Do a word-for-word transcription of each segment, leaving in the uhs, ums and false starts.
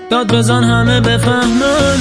داد بزن همه بفهمن.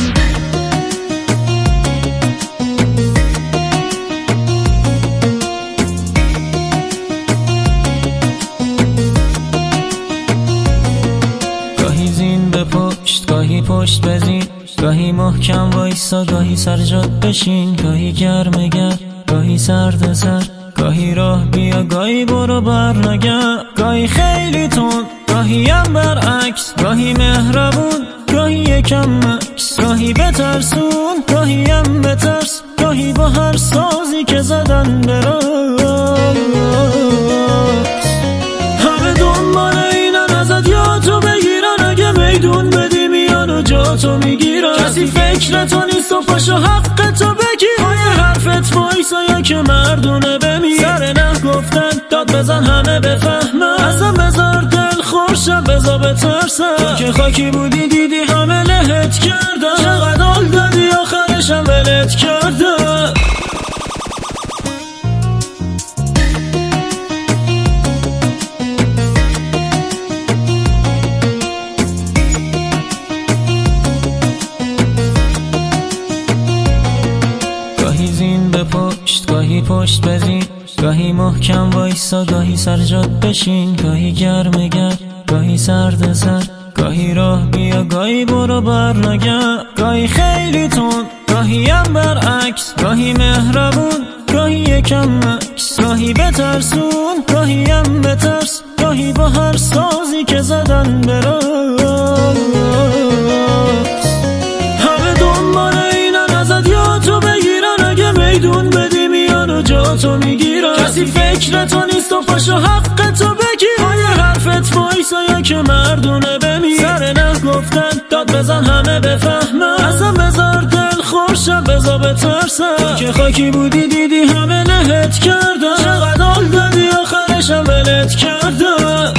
گاهی زین به پشت، گاهی پشت بزین، گاهی محکم وایسا، گاهی سر جات بشین، گاهی گرم گرم، گاهی سرد سرد، گاهی راه بیا، گاهی برو بر نگرد، گاهی خیلی تند، گاهی هم برعکس، گاهی مهربون، گاهی یکم مکس، گاهی بترسون، گاهی هم بترس، گاهی با هر سازی که زدن براس. همه دنبال اینن ازت یا تو بگیرن، اگه میدون بدی میان و جا تو میگیرن. کسی فکر تو نیست و پاشو حق تو بگیر، پای حرفت وایسا یا که مردونه بمیر. سر نه گفتن داد بزن همه بفهمن، اصلا بذار دل خورشم بذار بترسم، که خاکی بودی دیدی همه لهت کردن، چقدر حال دادی آخرشم ولت کردن. گاهی زین به پشت، گاهی پشت بزین، گاهی محکم وایسا، گاهی سر جات بشین، گاهی گرم گرم، گاهی سرد سرد، گاهی راه بیا، گاهی برو بر نگرد، گاهی خیلی تند، گاهی هم برعکس، گاهی مهربون، گاهی یکم مکس، گاهی بترسون، گاهی هم بترس، گاهی با هر سازی که زدن براس. همه دنبال اینن ازت یا تو بگیرن، اگه میدون بدی میان و جا تو میگیرن. کسی فکر تو نیست و پاشو حق تو بگیر، پای حرفت وایسا یا که مردونه بمیر. سر نه گفتن داد بزن همه بفهمن، اصلا بذار دل خورشم بذار بترسم، که خاکی بودی دیدی همه لهت کردن، چقدر حال دادی آخرشم ولت کردن.